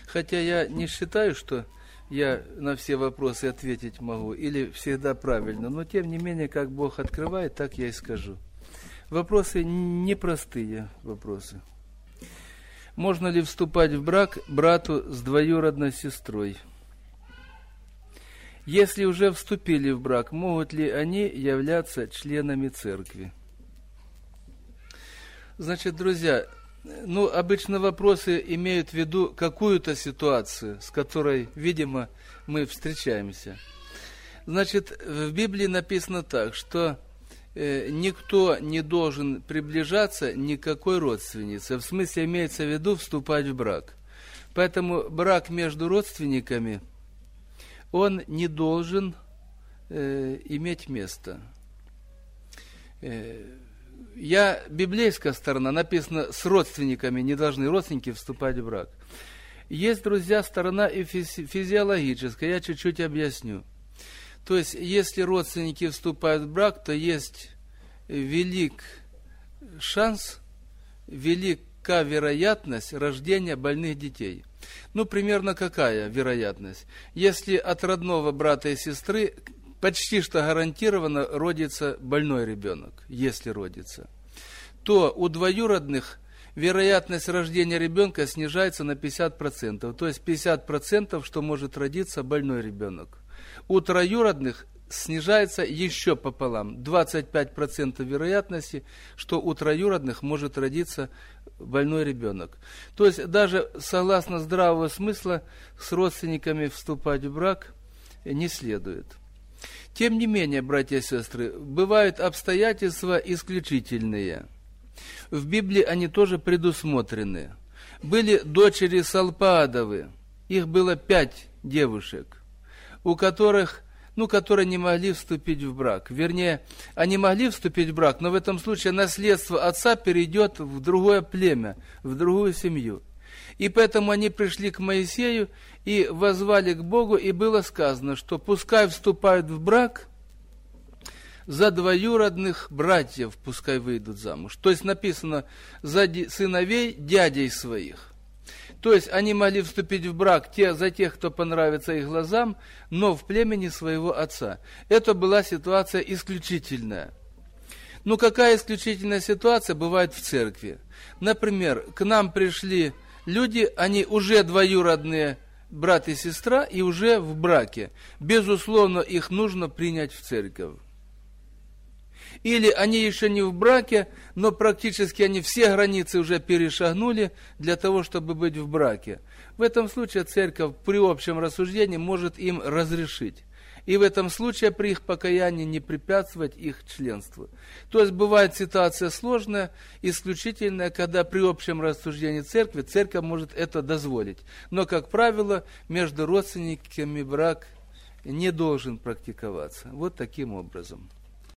Хотя я не считаю, что я на все вопросы ответить могу или всегда правильно, но тем не менее, как Бог открывает, так я и скажу. Вопросы непростые вопросы. Можно ли вступать в брак брату с двоюродной сестрой? Если уже вступили в брак, могут ли они являться членами церкви? Значит, друзья, обычно вопросы имеют в виду какую-то ситуацию, с которой, видимо, мы встречаемся. Значит, в Библии написано так, что никто не должен приближаться никакой родственнице. В смысле, имеется в виду вступать в брак. Поэтому брак между родственниками, он не должен иметь место. Библейская сторона, написано, с родственниками не должны родственники вступать в брак. Есть, друзья, сторона и физиологическая, я чуть-чуть объясню. То есть, если родственники вступают в брак, то есть велик шанс, велика вероятность рождения больных детей. Примерно какая вероятность? Если от родного брата и сестры почти что гарантированно родится больной ребенок, если родится, то у двоюродных вероятность рождения ребенка снижается на 50%. То есть 50%, что может родиться больной ребенок. У троюродных снижается еще пополам. 25% вероятности, что у троюродных может родиться больной ребенок. То есть даже согласно здравого смысла с родственниками вступать в брак не следует. Тем не менее, братья и сестры, бывают обстоятельства исключительные. В Библии они тоже предусмотрены. Были дочери Салпаадовы, их было 5 девушек, у которых, которые не могли вступить в брак. Вернее, они могли вступить в брак, но в этом случае наследство отца перейдет в другое племя, в другую семью. И поэтому они пришли к Моисею и воззвали к Богу, и было сказано, что пускай вступают в брак за двоюродных братьев, пускай выйдут замуж. То есть написано, за сыновей дядей своих. То есть они могли вступить в брак за тех, кто понравится их глазам, но в племени своего отца. Это была ситуация исключительная. Какая исключительная ситуация бывает в церкви? Например, к нам пришли люди, они уже двоюродные брат и сестра, и уже в браке. Безусловно, их нужно принять в церковь. Или они еще не в браке, но практически они все границы уже перешагнули для того, чтобы быть в браке. В этом случае церковь при общем рассуждении может им разрешить. И в этом случае при их покаянии не препятствовать их членству. То есть бывает ситуация сложная, исключительная, когда при общем рассуждении церкви, церковь может это дозволить. Но, как правило, между родственниками брак не должен практиковаться. Вот таким образом.